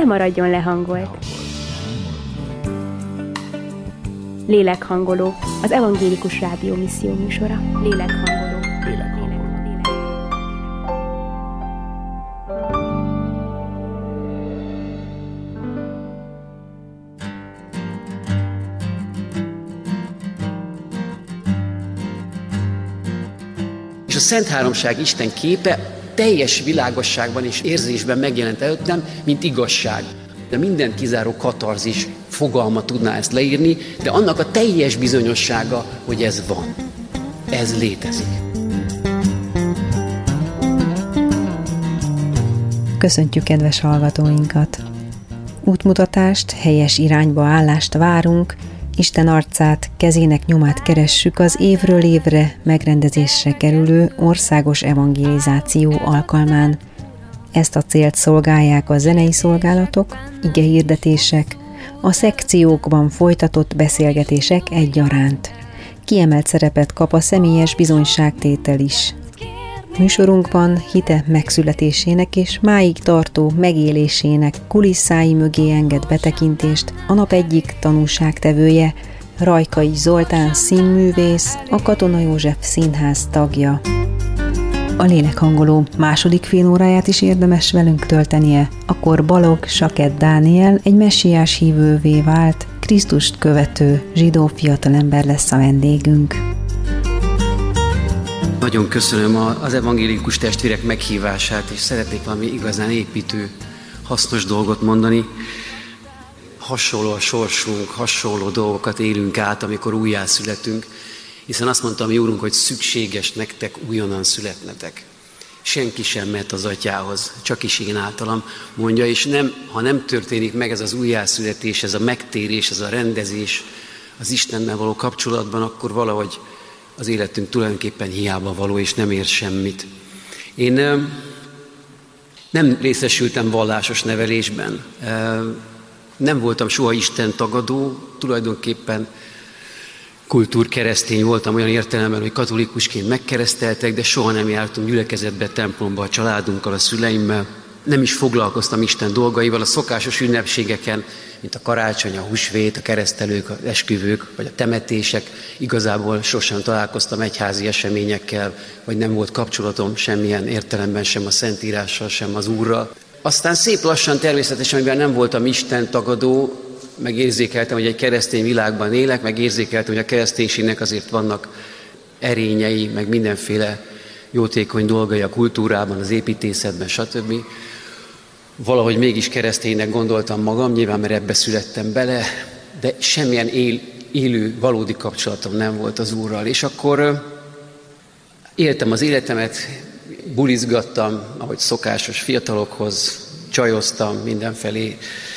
maradjon lehangolt. Lélekhangoló, az Evangélikus Rádió misszió műsora. Lélekhangoló. És a Szent Háromság Isten képe teljes világosságban és érzésben megjelent előttem, mint igazság. De minden kizáró katarzis fogalma tudná ezt leírni, de annak a teljes bizonyossága, hogy ez van. Ez létezik. Köszöntjük kedves hallgatóinkat! Útmutatást, helyes irányba állást várunk, Isten arcát, kezének nyomát keressük az évről évre megrendezésre kerülő országos evangelizáció alkalmán. Ezt a célt szolgálják a zenei szolgálatok, igehirdetések, a szekciókban folytatott beszélgetések egyaránt. Kiemelt szerepet kap a személyes bizonyságtétel is. Műsorunkban hite megszületésének és máig tartó megélésének kulisszái mögé enged betekintést a nap egyik tanúságtevője, Rajkai Zoltán színművész, a Katona József Színház tagja. A lélekhangoló második félóráját is érdemes velünk töltenie, akkor Balogh Sakett Dániel egy messiás hívővé vált, Krisztust követő zsidó fiatalember lesz a vendégünk. Nagyon köszönöm az evangélikus testvérek meghívását, és szeretnék valami igazán építő, hasznos dolgot mondani. Hasonló a sorsunk, hasonló dolgokat élünk át, amikor újjászületünk, hiszen azt mondta a mi Úrunk, hogy szükséges nektek újonnan születnetek. Senki sem mehet az Atyához, csak is én általam, mondja, és ha nem történik meg ez az újjászületés, ez a megtérés, ez a rendezés az Istennel való kapcsolatban, akkor valahogy az életünk tulajdonképpen hiába való, és nem ér semmit. Én nem részesültem vallásos nevelésben, nem voltam soha Isten tagadó, tulajdonképpen kultúrkeresztény voltam olyan értelemben, hogy katolikusként megkereszteltek, de soha nem jártunk gyülekezetbe, templomba a családunkkal, a szüleimmel. Nem is foglalkoztam Isten dolgaival, a szokásos ünnepségeken, mint a karácsony, a húsvét, a keresztelők, az esküvők, vagy a temetések. Igazából sosem találkoztam egyházi eseményekkel, vagy nem volt kapcsolatom semmilyen értelemben sem a Szentírással, sem az Úrral. Aztán szép lassan természetesen, mivel nem voltam Isten tagadó, megérzékeltem, hogy egy keresztény világban élek, megérzékeltem, hogy a kereszténységnek azért vannak erényei, meg mindenféle jótékony dolgai a kultúrában, az építészetben, stb. Valahogy mégis kereszténynek gondoltam magam, nyilván mert ebbe születtem bele, de semmilyen élő, valódi kapcsolatom nem volt az Úrral. És akkor éltem az életemet, bulizgattam, ahogy szokásos fiatalokhoz, csajoztam mindenfelé,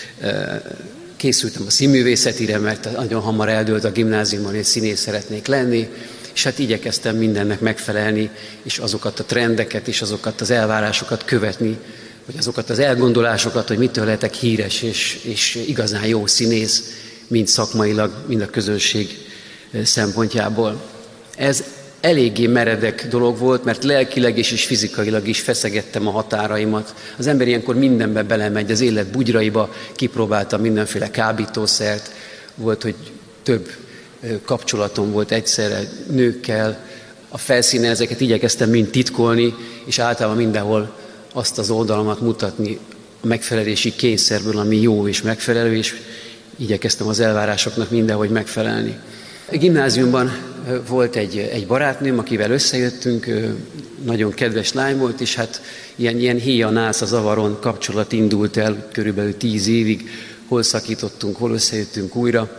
készültem a színművészetire, mert nagyon hamar eldőlt a gimnáziumban, hogy színész szeretnék lenni, és hát igyekeztem mindennek megfelelni, és azokat a trendeket, és azokat az elvárásokat követni, vagy azokat az elgondolásokat, hogy mitől lehetek híres és igazán jó színész, mind szakmailag, mind a közönség szempontjából. Ez eléggé meredek dolog volt, mert lelkileg és fizikailag is feszegettem a határaimat. Az ember ilyenkor mindenbe belemegy, az élet bugyraiba, kipróbáltam mindenféle kábítószert, volt, hogy több kapcsolatom volt egyszerre nőkkel, a felszínen ezeket igyekeztem mind titkolni, és általában mindenhol azt az oldalamat mutatni a megfelelési kényszerből, ami jó és megfelelő, és igyekeztem az elvárásoknak mindenhogy megfelelni. A gimnáziumban volt egy barátnőm, akivel összejöttünk, nagyon kedves lány volt, és hát ilyen héja-nász a zavaron kapcsolat indult el körülbelül 10 évig, hol szakítottunk, hol összejöttünk újra.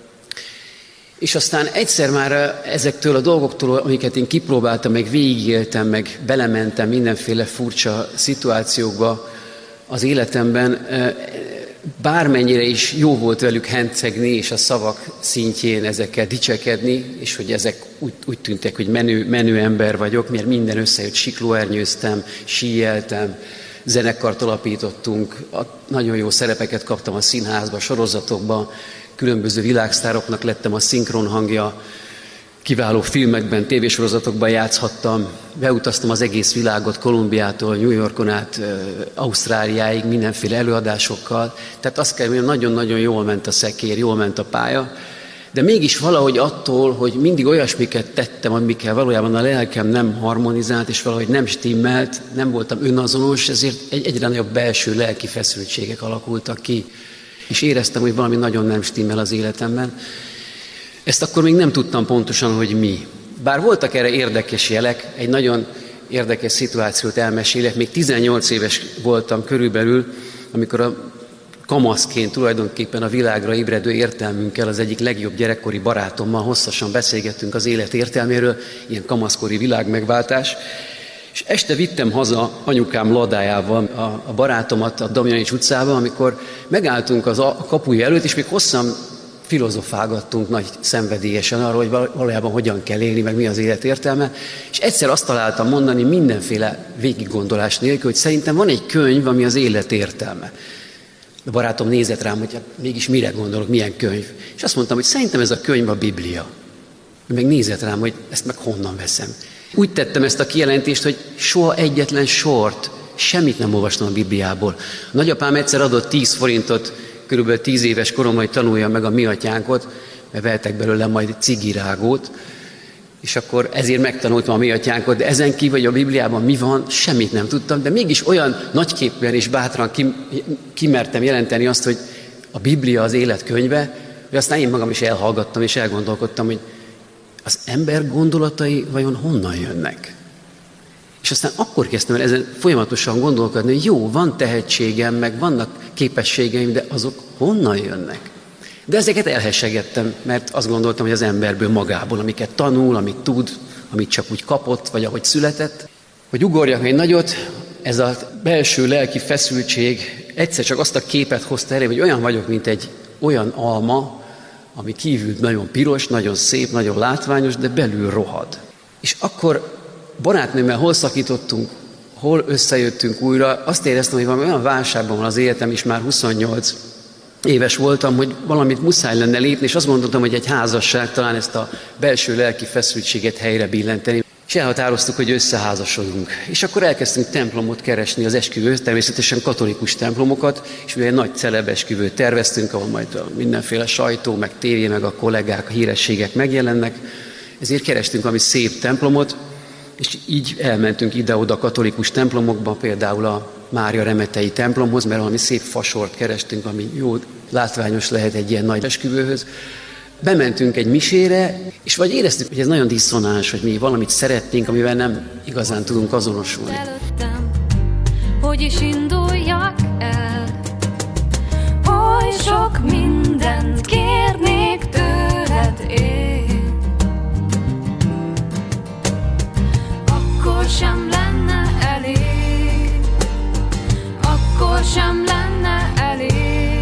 És aztán egyszer már ezektől a dolgoktól, amiket én kipróbáltam, meg végigéltem, meg belementem mindenféle furcsa szituációkba az életemben, bármennyire is jó volt velük hencegni, és a szavak szintjén ezekkel dicsekedni, és hogy ezek úgy tűntek, hogy menő ember vagyok, mert minden összejött, siklóernyőztem, síjeltem, zenekart alapítottunk, nagyon jó szerepeket kaptam a színházba, sorozatokba, különböző világsztároknak lettem a szinkronhangja, kiváló filmekben, tévésorozatokban játszhattam, beutaztam az egész világot, Kolumbiától, New Yorkon át, Ausztráliáig, mindenféle előadásokkal. Tehát azt kell mondjam, nagyon-nagyon jól ment a szekér, jól ment a pálya, de mégis valahogy attól, hogy mindig olyasmiket tettem, amikkel valójában a lelkem nem harmonizált, és valahogy nem stimmelt, nem voltam önazonos, ezért egyre nagyobb belső lelki feszültségek alakultak ki. És éreztem, hogy valami nagyon nem stimmel az életemben. Ezt akkor még nem tudtam pontosan, hogy mi. Bár voltak erre érdekes jelek, egy nagyon érdekes szituációt elmesélek. Még 18 éves voltam körülbelül, amikor a kamaszként tulajdonképpen a világra ébredő értelmünkkel, az egyik legjobb gyerekkori barátommal hosszasan beszélgettünk az élet értelméről, ilyen kamaszkori világmegváltás. És este vittem haza anyukám ladájával a barátomat a Damjanics utcába, amikor megálltunk a kapuja előtt, és még hosszan filozofálgattunk nagy szenvedélyesen arról, hogy valójában hogyan kell élni, meg mi az élet értelme. És egyszer azt találtam mondani mindenféle végiggondolás nélkül, hogy szerintem van egy könyv, ami az élet értelme. A barátom nézett rám, hogy mégis mire gondolok, milyen könyv. És azt mondtam, hogy szerintem ez a könyv a Biblia. Meg nézett rám, hogy ezt meg honnan veszem. Úgy tettem ezt a kijelentést, hogy soha egyetlen sort, semmit nem olvastam a Bibliából. A nagyapám egyszer adott 10 forintot, körülbelül 10 éves koromban, hogy tanuljam meg a mi atyánkot, mert vehetek belőle majd cigirágót, és akkor ezért megtanultam a mi atyánkot, de ezen kívül, hogy a Bibliában mi van, semmit nem tudtam, de mégis olyan nagyképűen és bátran kimertem jelenteni azt, hogy a Biblia az élet könyve, hogy aztán én magam is elhallgattam és elgondolkodtam, hogy az ember gondolatai vajon honnan jönnek? És aztán akkor kezdtem el ezen folyamatosan gondolkodni, hogy jó, van tehetségem, meg vannak képességeim, de azok honnan jönnek? De ezeket elhessegettem, mert azt gondoltam, hogy az emberből magából, amiket tanul, amit tud, amit csak úgy kapott, vagy ahogy született. Hogy ugorjak egy nagyot, ez a belső lelki feszültség egyszer csak azt a képet hozta elő, hogy olyan vagyok, mint egy olyan alma, ami kívül nagyon piros, nagyon szép, nagyon látványos, de belül rohad. És akkor barátnőmmel hol szakítottunk, hol összejöttünk újra, azt éreztem, hogy valami olyan válságban van az életem, és már 28 éves voltam, hogy valamit muszáj lenne lépni, és azt gondoltam, hogy egy házasság talán ezt a belső lelki feszültséget helyre billenteni. És elhatároztuk, hogy összeházasodunk. És akkor elkezdtünk templomot keresni az esküvőhöz, természetesen katolikus templomokat, és mi egy nagy celeb esküvőt terveztünk, ahol majd mindenféle sajtó, meg tévé, meg a kollégák, a hírességek megjelennek. Ezért kerestünk valami szép templomot, és így elmentünk ide-oda katolikus templomokba, például a Mária Remetei templomhoz, mert valami szép fasort kerestünk, ami jó látványos lehet egy ilyen nagy esküvőhöz. Bementünk egy misére, és vagy éreztük, hogy ez nagyon diszonáns, hogy mi valamit szeretnénk, amivel nem igazán tudunk azonosulni. Előttem, hogy is induljak el, oly sok mindent kérnék tőled én. Akkor sem lenne elég, akkor sem lenne elég.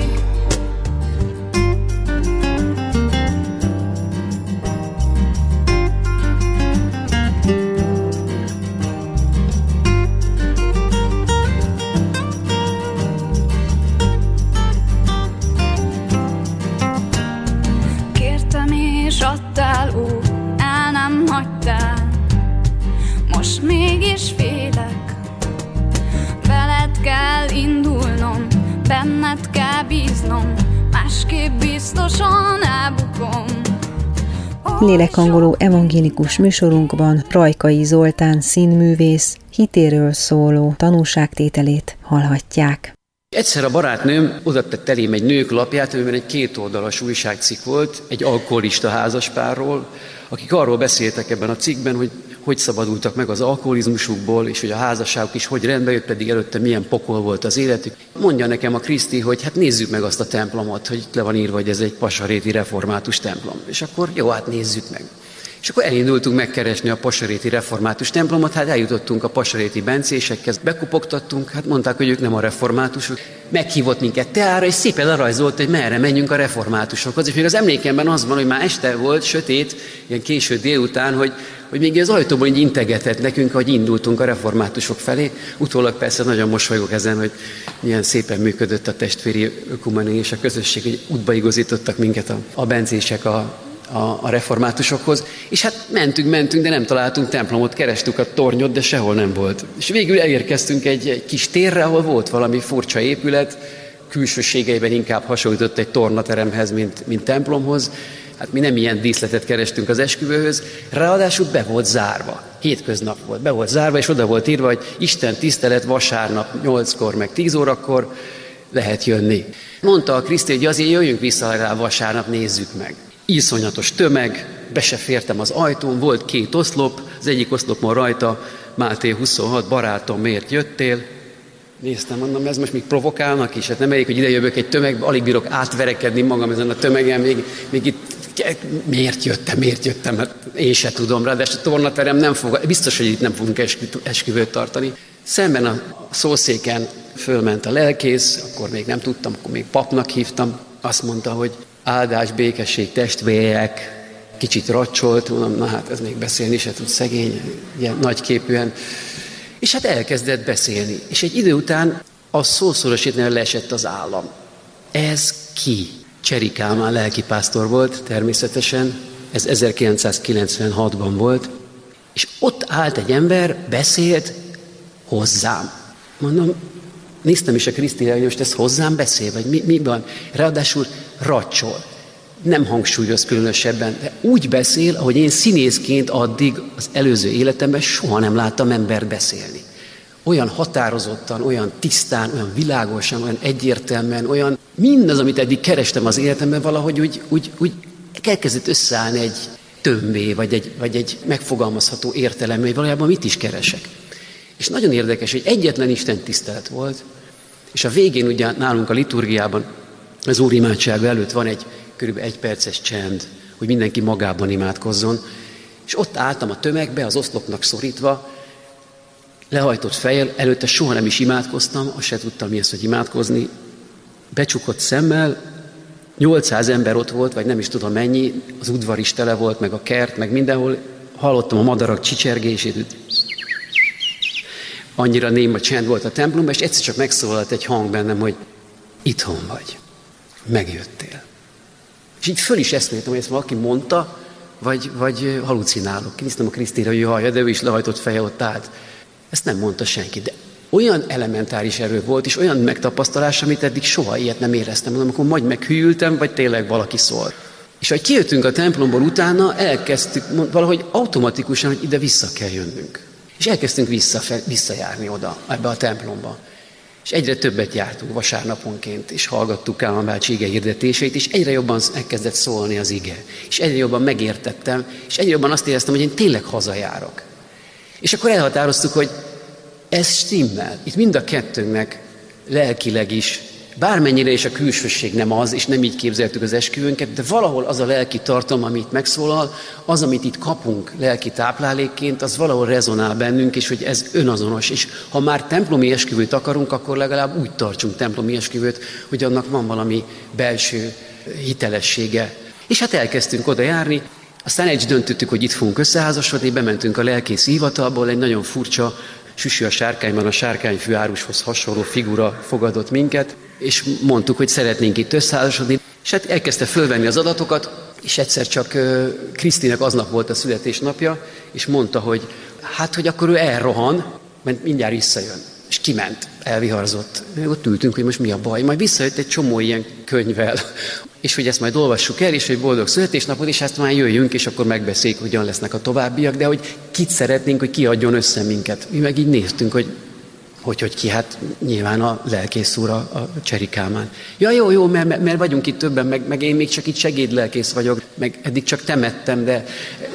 Adtál, ó, el nem hagytál, most mégis félek. Veled kell indulnom, benned kell bíznom, másképp biztosan elbukom. Lélekhangoló evangélikus műsorunkban Rajkai Zoltán színművész hitéről szóló tanúságtételét hallhatják. Egyszer a barátnőm oda tett elém egy Nők lapját, amiben egy 2 oldalas újságcikk volt, egy alkoholista házaspárról, akik arról beszéltek ebben a cikkben, hogy szabadultak meg az alkoholizmusukból, és hogy a házasságuk is hogy rendbe jött, pedig előtte milyen pokol volt az életük. Mondja nekem a Kriszti, hogy hát nézzük meg azt a templomot, hogy le van írva, hogy ez egy pasaréti református templom. És akkor jó, hát nézzük meg. És akkor elindultunk megkeresni a pasaréti református templomot, hát eljutottunk a pasaréti bencésekhez, bekupogtattunk, hát mondták, hogy ők nem a reformátusok. Meghívott minket teára, és szépen lerajzolt, hogy merre menjünk a reformátusokhoz. És még az emlékemben az van, hogy már este volt, sötét, ilyen késő délután, hogy még az ajtóból így integetett nekünk, hogy indultunk a reformátusok felé. Utólag persze nagyon mosolygok ezen, hogy milyen szépen működött a testvéri ökumenia és a közösség, hogy útba igazítottak minket a bencések a a reformátusokhoz, és hát mentünk, de nem találtunk templomot, kerestük a tornyot, de sehol nem volt. És végül elérkeztünk egy kis térre, ahol volt valami furcsa épület, külsőségeiben inkább hasonlított egy tornateremhez, mint templomhoz. Hát mi nem ilyen díszletet kerestünk az esküvőhöz, ráadásul be volt zárva. Hétköznap volt, be volt zárva, és oda volt írva, hogy Isten tisztelet vasárnap 8-kor, meg 10 órakor lehet jönni. Mondta a Kriszti, hogy azért jöjjünk vissza legalább vasárnap, nézzük meg. Iszonyatos tömeg, be se fértem az ajtón, volt 2 oszlop, az egyik oszlopon rajta Máté 26, barátom, miért jöttél? Néztem, mondom, ez most még provokálnak is, hát nem elég, hogy ide jövök egy tömegbe, alig bírok átverekedni magam ezen a tömegen, még itt miért jöttem, hát én se tudom rá, de a tornaterem nem fog, biztos, hogy itt nem fogunk esküvőt tartani. Szemben a szószéken fölment a lelkész, akkor még nem tudtam, akkor még papnak hívtam, azt mondta, hogy áldás, békesség, testvérek, kicsit racsolt, mondom, na hát ez még beszélni se tud, szegény, ilyen nagyképűen. És hát elkezdett beszélni. És egy idő után a szószorosítnél leesett az állam. Ez ki? Cseri Kálmán lelkipásztor volt természetesen, ez 1996-ban volt, és ott állt egy ember, beszélt hozzám. Mondom, néztem is a Krisztire, hogy most ez hozzám beszél, vagy mi van? Ráadásul racsol. Nem hangsúlyoz különösebben, de úgy beszél, ahogy én színészként addig az előző életemben soha nem láttam embert beszélni. Olyan határozottan, olyan tisztán, olyan világosan, olyan egyértelműen, olyan mindaz, amit eddig kerestem az életemben, valahogy úgy elkezdett összeállni egy tömbé, vagy egy megfogalmazható értelemmé, hogy valójában mit is keresek. És nagyon érdekes, hogy egyetlen Isten tisztelet volt, és a végén ugye nálunk a liturgiában, az úrimádság előtt van egy körülbelül 1 perces csend, hogy mindenki magában imádkozzon, és ott álltam a tömegbe, az oszlopnak szorítva, lehajtott fejjel, előtte soha nem is imádkoztam, azt se tudtam mi az, hogy imádkozni, becsukott szemmel, 800 ember ott volt, vagy nem is tudom mennyi, az udvar is tele volt, meg a kert, meg mindenhol, hallottam a madarak csicsergését, annyira néma csend volt a templomban, és egyszer csak megszólalt egy hang bennem, hogy itthon vagy, megjöttél. És így föl is eszméltem, hogy ezt valaki mondta, vagy halucinálok. Néztem a Krisztire, hogy hallja, de ő is lehajtott feje ott állt. Ezt nem mondta senki, de olyan elementáris erő volt, és olyan megtapasztalás, amit eddig soha ilyet nem éreztem. Mondom, akkor majd meghűltem, vagy tényleg valaki szól. És ahogy kijöttünk a templomból utána, elkezdtük valahogy automatikusan, hogy ide vissza kell jönnünk. És elkezdtünk visszajárni oda, ebbe a templomba. És egyre többet jártunk vasárnaponként, és hallgattuk Kálmán bácsi ige hirdetéseit, és egyre jobban elkezdett szólni az ige. És egyre jobban megértettem, és egyre jobban azt éreztem, hogy én tényleg hazajárok. És akkor elhatároztuk, hogy ez stimmel. Itt mind a kettőnknek lelkileg is, bármennyire is a külsőség nem az, és nem így képzeltük az esküvőnket, de valahol az a lelki tartalom, amit megszólal, az, amit itt kapunk lelki táplálékként, az valahol rezonál bennünk, és hogy ez önazonos. És ha már templomi esküvőt akarunk, akkor legalább úgy tartsunk templomi esküvőt, hogy annak van valami belső hitelessége. És hát elkezdtünk oda járni, aztán egy döntöttük, hogy itt fogunk összeházasodni, bementünk a lelkész hivatalból, egy nagyon furcsa Süsű a sárkányban, a sárkányfű árushoz hasonló figura fogadott minket, és mondtuk, hogy szeretnénk itt összeházasodni. És hát elkezdte fölvenni az adatokat, és egyszer csak Krisztinek aznap volt a születésnapja, és mondta, hogy hát, hogy akkor ő elrohan, mert mindjárt visszajön. És kiment, elviharzott. Még ott ültünk, hogy most mi a baj. Majd visszajött egy csomó ilyen könyvvel, és hogy ezt majd olvassuk el, és hogy boldog születésnapot, és ezt már jöjjünk, és akkor megbeszéljük, hogyan lesznek a továbbiak, de hogy kit szeretnénk, hogy ki adjon össze minket. Mi meg így néztünk, hogy ki, hát nyilván a lelkész úr, a Cseri Kálmán. Ja, jó, mert vagyunk itt többen, meg én még csak itt segédlelkész vagyok, meg eddig csak temettem, de...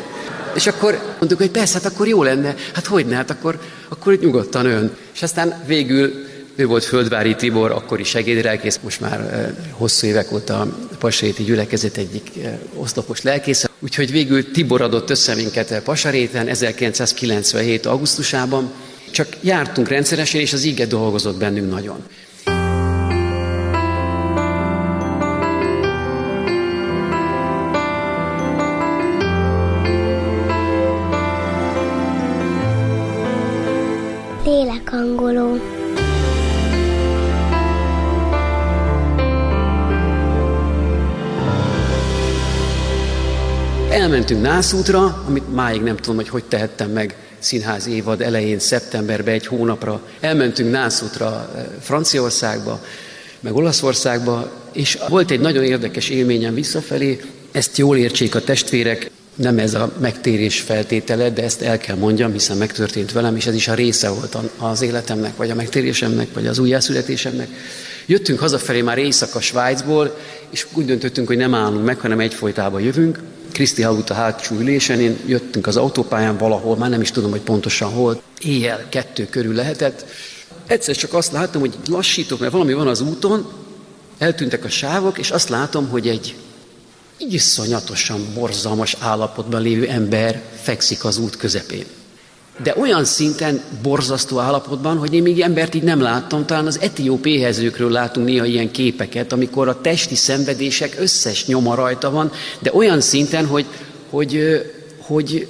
És akkor mondtuk, hogy persze, hát akkor jó lenne, hát hogyne, hát akkor nyugodtan ön. És aztán végül ő volt Földvári Tibor, akkori segédlelkész, most már hosszú évek óta a Passaréti gyülekezet egyik oszlopos lelkésze. Úgyhogy végül Tibor adott össze minket Passaréten 1997. augusztusában. Csak jártunk rendszeresen, és az ige dolgozott bennünk nagyon. Lélekhangoló. Elmentünk Nászútra, amit máig nem tudom, hogy tehettem meg színház évad elején, szeptemberben egy hónapra. Elmentünk Nászútra Franciaországba, meg Olaszországba, és volt egy nagyon érdekes élményem visszafelé, ezt jól értsék a testvérek, nem ez a megtérés feltétele, de ezt el kell mondjam, hiszen megtörtént velem, és ez is a része volt az életemnek, vagy a megtérésemnek, vagy az újjászületésemnek. Jöttünk hazafelé már éjszaka Svájcból, és úgy döntöttünk, hogy nem állunk meg, hanem egyfolytában jövünk. Kriszti aludt a hátsó ülésen, én jöttünk az autópályán valahol, már nem is tudom, hogy pontosan hol, éjjel 2 körül lehetett. Egyszer csak azt láttam, hogy lassítok, mert valami van az úton, eltűntek a sávok, és azt látom, hogy egy iszonyatosan borzalmas állapotban lévő ember fekszik az út közepén. De olyan szinten borzasztó állapotban, hogy én még embert így nem láttam, talán az etióp éhezőkről látunk néha ilyen képeket, amikor a testi szenvedések összes nyoma rajta van, de olyan szinten, hogy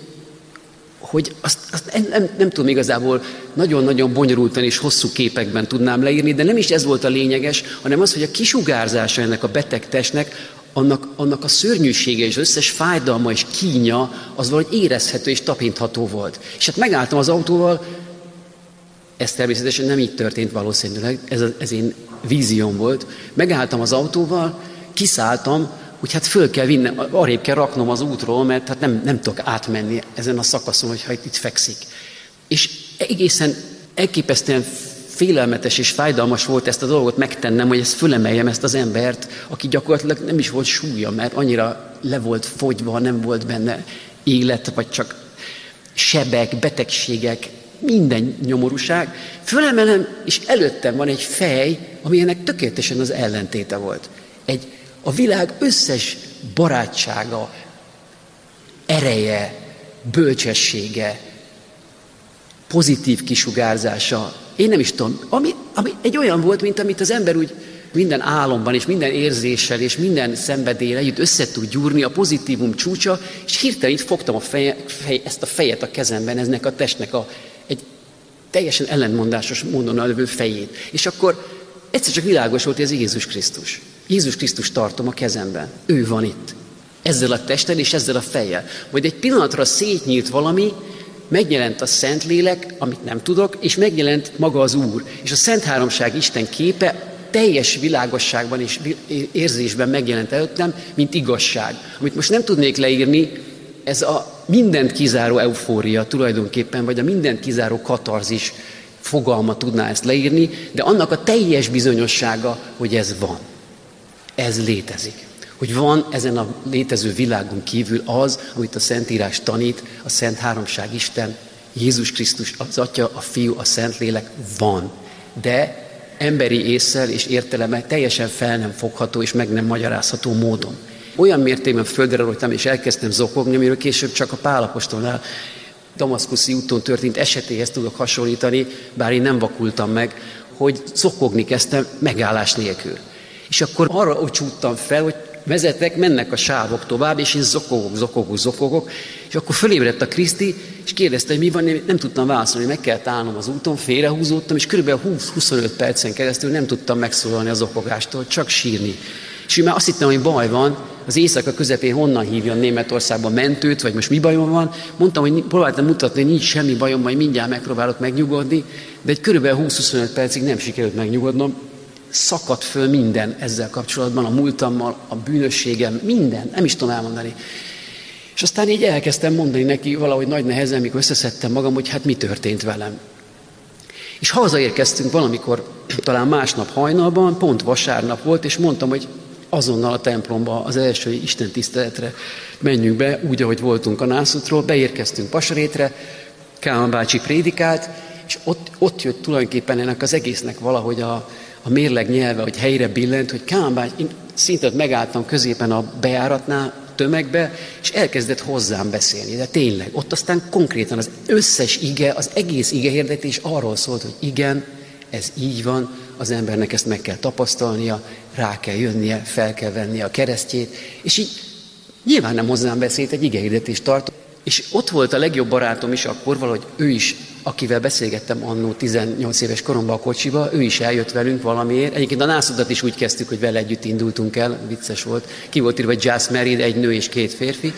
azt nem tudom igazából nagyon-nagyon bonyolultan és hosszú képekben tudnám leírni, de nem is ez volt a lényeges, hanem az, hogy a kisugárzása ennek a beteg testnek, annak a szörnyűsége és összes fájdalma és kínja, az valahogy érezhető és tapintható volt. És hát megálltam az autóval, ez természetesen nem így történt valószínűleg, ez én vízióm volt. Megálltam az autóval, kiszálltam, hogy hát föl kell vinnem, arrébb kell raknom az útról, mert hát nem tudok átmenni ezen a szakaszon, hogyha itt fekszik. És egészen elképesztően félelmetes és fájdalmas volt ezt a dolgot megtennem, hogy ezt fölemeljem ezt az embert, aki gyakorlatilag nem is volt súlya, mert annyira le volt fogyva, nem volt benne élet, vagy csak sebek, betegségek, minden nyomorúság. Fölemelem, és előttem van egy fej, ami ennek tökéletesen az ellentéte volt. A világ összes barátsága, ereje, bölcsessége, pozitív kisugárzása, én nem is tudom, ami egy olyan volt, mint amit az ember úgy minden álomban és minden érzéssel és minden szenvedéllyel együtt össze tud gyúrni, a pozitívum csúcsa, és hirtelen itt fogtam ezt a fejet a kezemben, eznek a testnek egy teljesen ellentmondásos módon levő fejét. És akkor egyszer csak világos volt, hogy ez Jézus Krisztus. Jézus Krisztus tartom a kezemben. Ő van itt. Ezzel a testtel és ezzel a fejjel. Majd egy pillanatra szétnyílt valami, megjelent a Szentlélek, amit nem tudok, és megjelent maga az Úr. És a Szent Háromság Isten képe teljes világosságban és érzésben megjelent előttem, mint igazság. Amit most nem tudnék leírni, ez a mindent kizáró eufória tulajdonképpen, vagy a mindent kizáró katarzis fogalma tudná ezt leírni, de annak a teljes bizonyossága, hogy ez van. Ez létezik. Hogy van ezen a létező világon kívül az, amit a Szentírás tanít, a Szent Háromság Isten, Jézus Krisztus, az Atya, a Fiú, a Szentlélek van. De emberi ésszel és értelemmel teljesen fel nem fogható és meg nem magyarázható módon. Olyan mértékben földre rojtam és elkezdtem zokogni, amiről később csak a Pál apostolnál damaszkuszi úton történt esetéhez tudok hasonlítani, bár én nem vakultam meg, hogy zokogni kezdtem megállás nélkül. És akkor arra csúttam fel, hogy vezetek, mennek a sávok tovább, és én zokogok, és akkor fölébredt a Kriszti, és kérdezte, hogy mi van, én nem tudtam válaszolni, meg kellett állnom az úton, félrehúzódtam, és kb. 20-25 percen keresztül nem tudtam megszólalni a zokogástól, csak sírni. És én már azt hittem, hogy baj van, az éjszaka közepén honnan hívjon Németországban mentőt, vagy most mi bajom van. Mondtam, hogy próbáltam mutatni, hogy nincs semmi bajom, majd mindjárt megpróbálok megnyugodni, de egy kb. 20-25 percig nem sikerült megnyugodnom. Szakadt föl minden ezzel kapcsolatban, a múltammal, a bűnösségem, minden, nem is tudom elmondani. És aztán így elkezdtem mondani neki valahogy nagy nehezen, mikor összeszedtem magam, hogy hát mi történt velem. És hazaérkeztünk valamikor, talán másnap hajnalban, pont vasárnap volt, és mondtam, hogy azonnal a templomba, az első istentiszteletre menjünk be, úgy, ahogy voltunk a Nászútról, beérkeztünk Pasarétre, Kálmán bácsi prédikált, és ott jött tulajdonképpen ennek az egésznek valahogy a mérleg nyelve, hogy helyre billent, hogy Kálmán bácsi, én szinte megálltam középen a bejáratnál, tömegbe, és elkezdett hozzám beszélni. De tényleg, ott aztán konkrétan az összes ige, az egész igehirdetés arról szólt, hogy igen, ez így van, az embernek ezt meg kell tapasztalnia, rá kell jönnie, fel kell vennie a keresztjét, és így nyilván nem hozzám beszélt, egy igehirdetést tartott, És ott volt a legjobb barátom is akkor, valahogy ő is, akivel beszélgettem annó 18 éves koromban a kocsiba, ő is eljött velünk valamiért. Egyébként a nászodat is úgy kezdtük, hogy vele együtt indultunk el, vicces volt. Ki volt írva, hogy just married, egy nő és 2 férfi.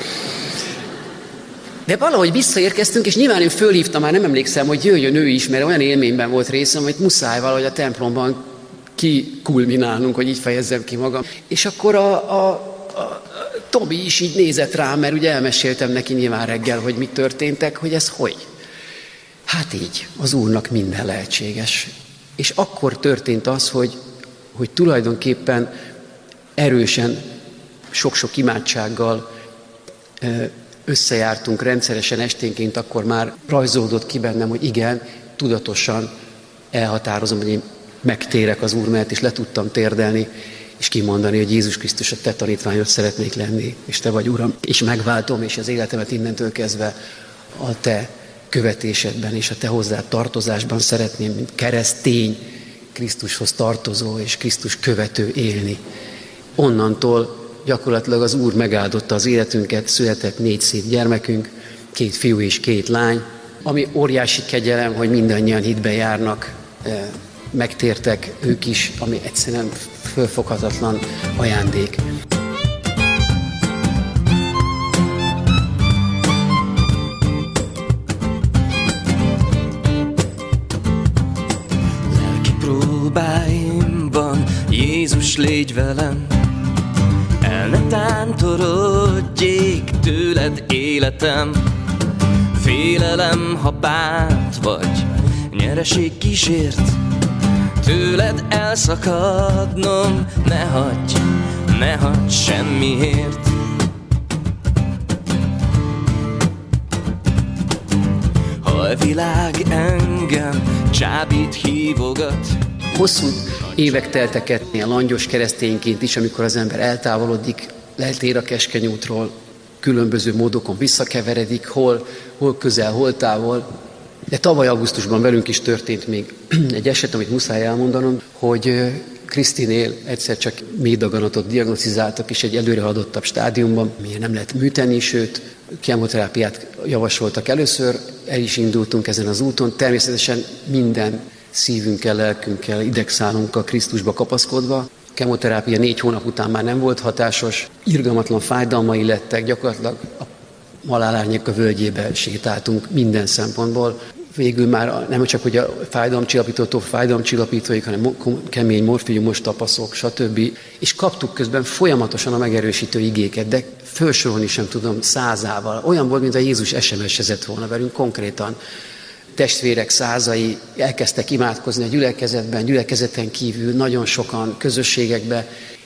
De valahogy visszaérkeztünk, és nyilván én fölhívtam, már nem emlékszem, hogy jöjjön ő is, mert olyan élményben volt részem, hogy muszáj valahogy a templomban kikulminálnunk, hogy így fejezzem ki magam. És akkor a Tobi is így nézett rám, mert ugye elmeséltem neki nyilván reggel, hogy mi történtek, hogy ez hogy? Hát így, az Úrnak minden lehetséges. És akkor történt az, hogy tulajdonképpen erősen, sok-sok imádsággal összejártunk rendszeresen esténként, akkor már rajzolódott ki bennem, hogy igen, tudatosan elhatározom, hogy én megtérek az Úr mellett, és le tudtam térdelni, és kimondani, hogy Jézus Krisztus, a te tanítványod szeretnék lenni, és te vagy Uram, és megváltom, és az életemet innentől kezdve a te követésedben és a te hozzád tartozásban szeretném, mint keresztény, Krisztushoz tartozó és Krisztus követő élni. Onnantól gyakorlatilag az Úr megáldotta az életünket, született 4 szép gyermekünk, 2 fiú és 2 lány, ami óriási kegyelem, hogy mindannyian hitben járnak, megtértek ők is, ami egyszerűen fölfoghatatlan ajándék. Lelki próbáimban Jézus légy velem, el ne tántorodjék tőled életem. Félelem, ha párt vagy, nyereség kísért, tőled elszakadnom, ne hagyj semmiért. Ha a világ engem csábít, hívogat. Hosszú évek teltek el a langyos keresztényként is, amikor az ember eltávolodik, eltér a keskeny útról, különböző módokon visszakeveredik, hol közel, hol távol. De tavaly augusztusban velünk is történt még egy eset, amit muszáj elmondanom, hogy Krisztinél egyszer csak méhdaganatot diagnosztizáltak, és egy előre haladottabb stádiumban, milyen nem lehet műteni, sőt, kemoterápiát javasoltak először, el is indultunk ezen az úton, természetesen minden szívünkkel, lelkünkkel, idegszálunkkal Krisztusba kapaszkodva. A kemoterápia 4 hónap után már nem volt hatásos, irgalmatlan fájdalmai lettek, gyakorlatilag a halálárnyéka völgyébe sétáltunk minden szempontból. Végül már nem csak, hogy a fájdalomcsillapítóik, hanem kemény morfiumos tapaszok, stb. És kaptuk közben folyamatosan a megerősítő igéket, de felsorolni sem tudom 100-ával. Olyan volt, mint a Jézus SMS-ezett volna velünk konkrétan. Testvérek százai elkezdtek imádkozni a gyülekezetben, gyülekezeten kívül, nagyon sokan közösségekbe,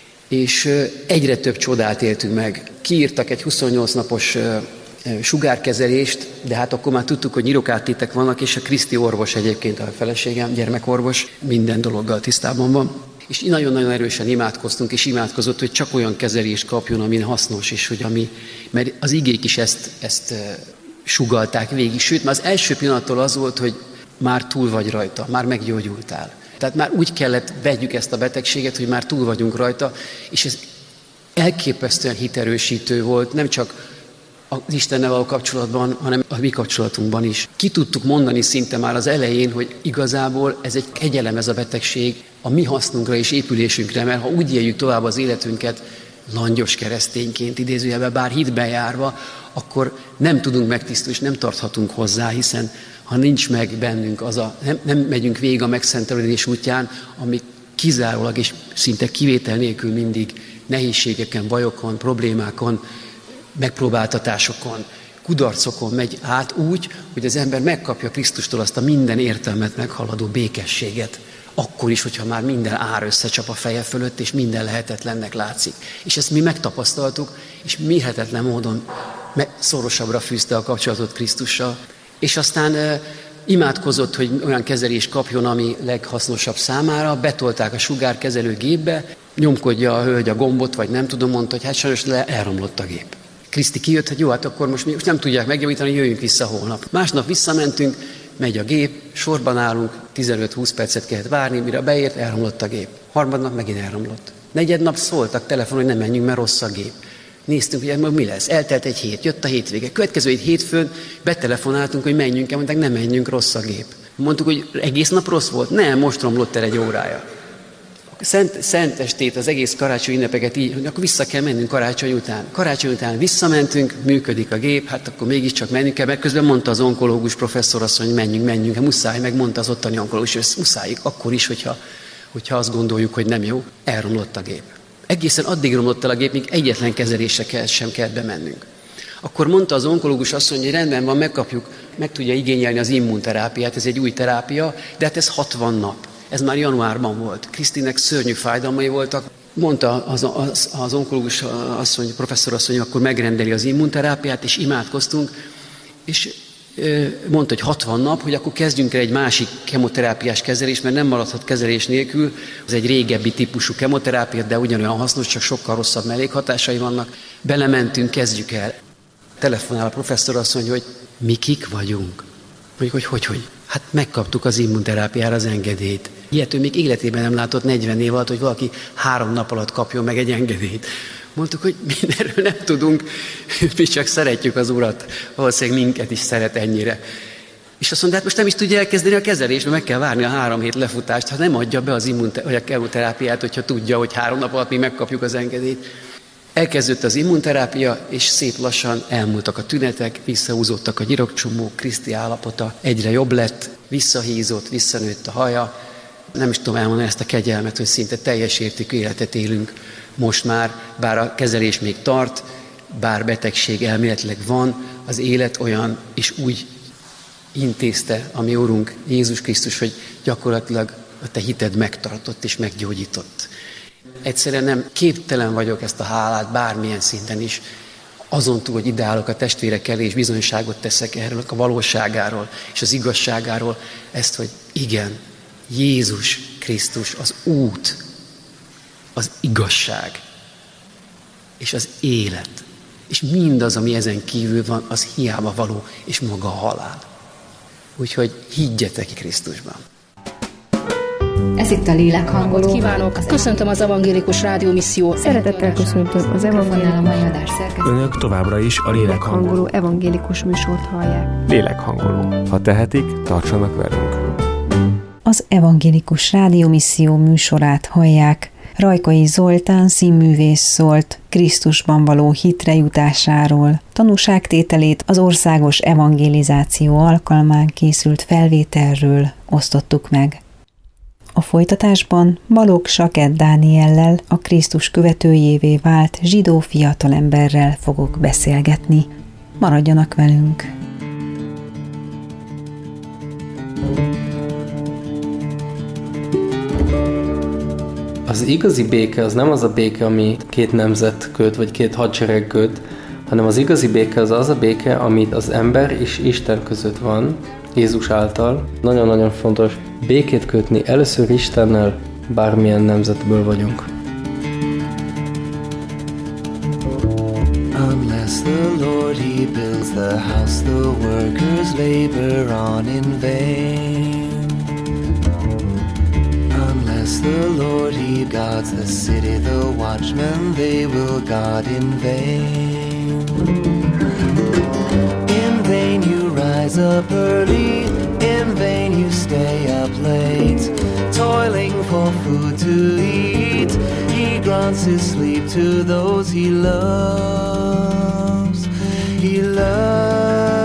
és egyre több csodát éltünk meg. Kiírtak egy 28 napos sugárkezelést, de hát akkor már tudtuk, hogy nyirokáttétek vannak, és a Kriszti orvos egyébként, a feleségem, gyermekorvos, minden dologgal tisztában van. És nagyon-nagyon erősen imádkoztunk, és imádkozott, hogy csak olyan kezelést kapjon, ami hasznos, és hogy mert az igék is ezt sugallták végig. Sőt, már az első pillanattól az volt, hogy már túl vagy rajta, már meggyógyultál. Tehát már úgy kellett vegyük ezt a betegséget, hogy már túl vagyunk rajta, és ez elképesztően hiterősítő volt, nem csak az Istennel való kapcsolatban, hanem a mi kapcsolatunkban is. Ki tudtuk mondani szinte már az elején, hogy igazából ez egy kegyelem, ez a betegség a mi hasznunkra és épülésünkre, mert ha úgy éljük tovább az életünket, langyos keresztényként, idézőjelben, bár hitben járva, akkor nem tudunk megtisztulni, és nem tarthatunk hozzá, hiszen ha nincs meg bennünk nem megyünk végig a megszentelődés útján, ami kizárólag és szinte kivétel nélkül mindig nehézségeken, bajokon, problémákon, megpróbáltatásokon, kudarcokon megy át úgy, hogy az ember megkapja Krisztustól azt a minden értelmet meghaladó békességet, akkor is, hogyha már minden ár összecsap a feje fölött, és minden lehetetlennek látszik. És ezt mi megtapasztaltuk, és mérhetetlen módon szorosabbra fűzte a kapcsolatot Krisztussal. És aztán imádkozott, hogy olyan kezelést kapjon, ami leghasznosabb számára, betolták a sugárkezelő gépbe, nyomkodja a hölgy a gombot, vagy nem tudom, mondta, hogy hát sajnos elromlott a gép. Kriszti kijött, hogy jó, hát akkor most nem tudják megjavítani, jöjjünk vissza holnap. Másnap visszamentünk, megy a gép, sorban állunk, 15-20 percet kellett várni, mire beért, elromlott a gép. Harmadnap megint elromlott. Negyednap szóltak telefonon, hogy nem menjünk, mert rossz a gép. Néztünk, hogy majd mi lesz. Eltelt egy hét, jött a hétvége. Következő hétfőn betelefonáltunk, hogy menjünk el, mondták, nem menjünk, rossz a gép. Mondtuk, hogy egész nap rossz volt? Nem, most romlott el egy órája. Szentestét, az egész karácsonyi ünnepeket így, hogy akkor vissza kell mennünk karácsony után. Karácsony után visszamentünk, működik a gép, hát akkor mégiscsak mennünk kell, mert közben mondta az onkológus professzor asszony, hogy menjünk, hát muszáj, meg mondta az ottani onkológus, hogy muszáj, akkor is, hogyha azt gondoljuk, hogy nem jó, elromlott a gép. Egészen addig romlott el a gép, míg egyetlen kezelésre sem kell bemennünk. Akkor mondta az onkológus asszony, hogy rendben van, megkapjuk, meg tudja igényelni az immunterápiát, ez egy új terápia, de hát ez 60 nap. Ez már januárban volt. Krisztinnek szörnyű fájdalmai voltak. Mondta az onkológus asszony, professzor asszony, akkor megrendeli az immunterápiát, és imádkoztunk, és mondta, hogy 60 nap, hogy akkor kezdjünk el egy másik kemoterápiás kezelést, mert nem maradhat kezelés nélkül. Ez egy régebbi típusú kemoterápia, de ugyanolyan hasznos, csak sokkal rosszabb mellékhatásai vannak. Belementünk, kezdjük el. Telefonál a professzor asszony, hogy mi kik vagyunk. Mondjuk, hogy? Hát megkaptuk az immunterápiára az engedélyt. Ilyet ő még életében nem látott 40 év alatt, hogy valaki 3 nap alatt kapjon meg egy engedélyt. Mondtuk, hogy mindenről nem tudunk, mi csak szeretjük az Urat, valószínűleg minket is szeret ennyire. És azt mondta, hát most nem is tudja elkezdeni a kezelést, mert meg kell várni a 3 hét lefutást, ha nem adja be az a kemoterápiát, hogyha tudja, hogy 3 nap alatt mi megkapjuk az engedélyt. Elkezdődött az immunterápia, és szép lassan elmúltak a tünetek, visszahúzódtak a gyirokcsomók, Kriszti állapota egyre jobb lett, visszahízott, visszanőtt a haja. Nem is tudom elmondani ezt a kegyelmet, hogy szinte teljes értékű életet élünk most már, bár a kezelés még tart, bár betegség elméletileg van, az élet olyan és úgy intézte a mi Urunk Jézus Krisztus, hogy gyakorlatilag a te hited megtartott és meggyógyított. Egyszerűen nem képtelen vagyok ezt a hálát bármilyen szinten is, azon túl, hogy ideálok a testvérek elé, és bizonyságot teszek erről a valóságáról és az igazságáról, ezt, hogy igen, Jézus Krisztus az út, az igazság és az élet. És mindaz, ami ezen kívül van, az hiába való, és maga a halál. Úgyhogy higgyetek Krisztusban. Ez itt a Lélekhangoló. Kívánok! Köszöntöm az Evangélikus Rádió Misszió. Szeretettel köszöntöm az Evangélikus. Önök továbbra is a Lélekhangoló evangélikus műsort hallják. Lélekhangoló. Ha tehetik, tartsanak velünk. Az Evangélikus Rádió Misszió műsorát hallják. Rajkai Zoltán színművész szólt Krisztusban való hitre jutásáról. Tanúságtételét az országos evangelizáció alkalmán készült felvételről osztottuk meg. A folytatásban Balogh Sakett Dániellel, a Krisztus követőjévé vált zsidó fiatalemberrel fogok beszélgetni. Maradjanak velünk! Az igazi béke az nem az a béke, ami 2 nemzet köt, vagy 2 hadsereg köt, hanem az igazi béke az a béke, amit az ember és Isten között van, Jézus által. Nagyon-nagyon fontos békét kötni először Istennel, bármilyen nemzetből vagyunk. Unless the Lord he builds the house, the workers labor on in vain. Unless the Lord he guards the city, the watchmen they will guard in vain. In vain you rise up early, in vain you stay up late, toiling for food to eat. He grants his sleep to those he loves. He loves.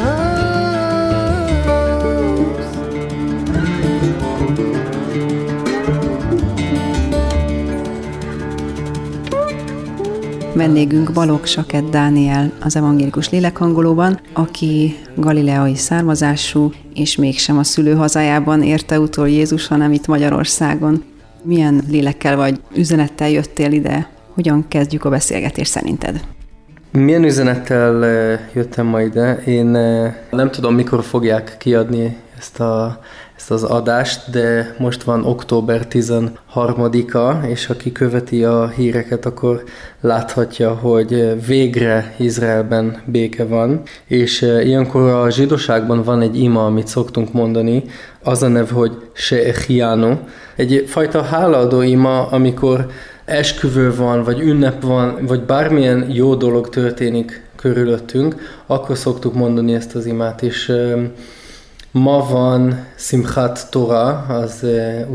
Vendégünk Balogh Sakett Dániel az Evangélikus Lélekhangolóban, aki galileai származású, és mégsem a szülőhazájában érte utol Jézus, hanem itt Magyarországon. Milyen lélekkel vagy üzenettel jöttél ide? Hogyan kezdjük a beszélgetést szerinted? Milyen üzenettel jöttem ma ide? Én nem tudom, mikor fogják kiadni ezt az adást, de most van október 13-a, és aki követi a híreket, akkor láthatja, hogy végre Izraelben béke van, és ilyenkor a zsidóságban van egy ima, amit szoktunk mondani, az a neve, hogy She'echianu, egy fajta hálaadó ima, amikor esküvő van, vagy ünnep van, vagy bármilyen jó dolog történik körülöttünk, akkor szoktuk mondani ezt az imát, és ma van Simchat Torah, az